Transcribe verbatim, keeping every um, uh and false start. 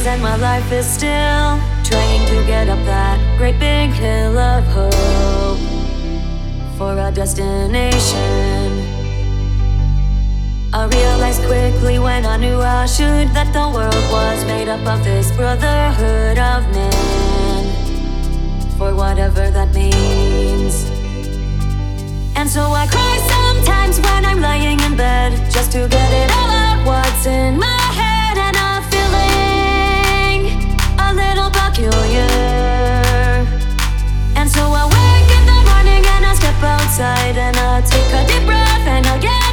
and my life is still trying to get up that great big hill of hope for a destination. I realized quickly when I knew I should that the world was made up of this brotherhood of men, for whatever that means. And so I cry sometimes when I'm lying in bed, just to get it all out what's in my head. And I'm feeling a little peculiar. And so I wake in the morning and I step outside and I take a deep breath and I get